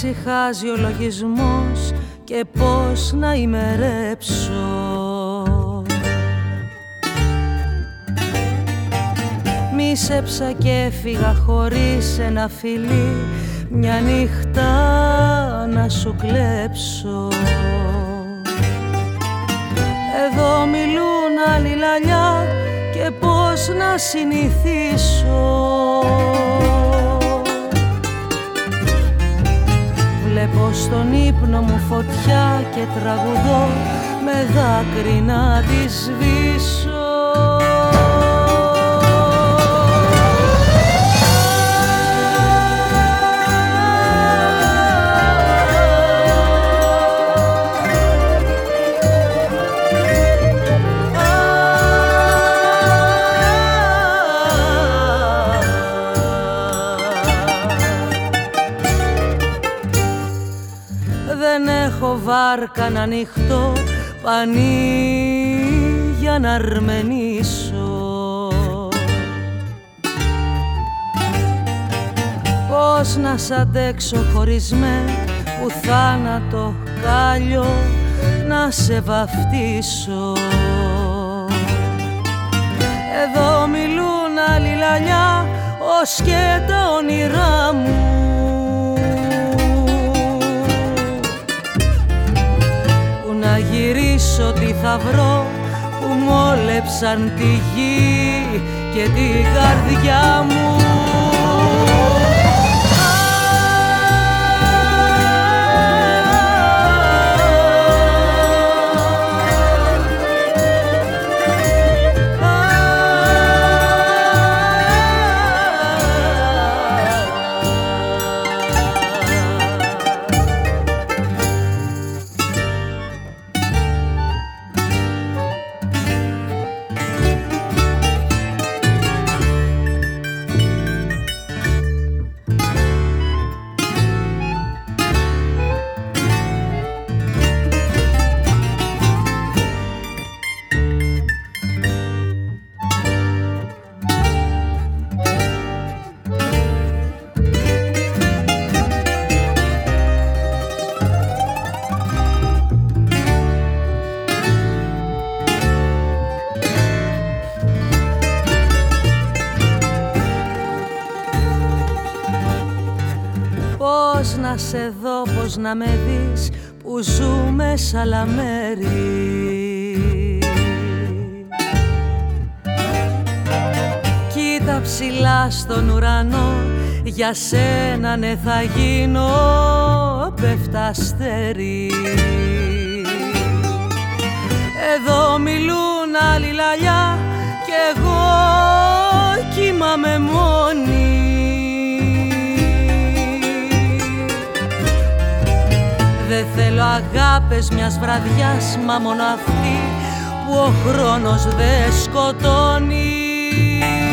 ησυχάζει ο λογισμός και πώς να ημερέψω. Μίσεψα και έφυγα χωρίς ένα φιλί, μια νύχτα να σου κλέψω. Εδώ μιλούν άλλοι λαλιά και πώς να συνηθίσω. Βλέπω στον ύπνο μου φωτιά και τραγουδώ με δάκρυ να τη σβήσω. Βάρκα να ανοιχτώ πανί για να αρμενήσω. Πώς να σ' αντέξω χωρίς με που θάνατο κάλιο να σε βαφτίσω. Εδώ μιλούν άλλοι λαλιά ως και τα όνειρά μου. Να γυρίσω τι θα βρω που μόλεψαν τη γη και την καρδιά μου. Να σε δω, πώς να με δεις που ζούμε σ' άλλα μέρη. Κοίτα ψηλά στον ουρανό, για σένα ναι θα γίνω πέφτα αστέρι. Εδώ μιλούν άλλοι λαλιά κι εγώ κοιμάμαι μόνη. Δεν θέλω αγάπες μιας βραδιάς, μα μόνο αυτή που ο χρόνος δεν σκοτώνει.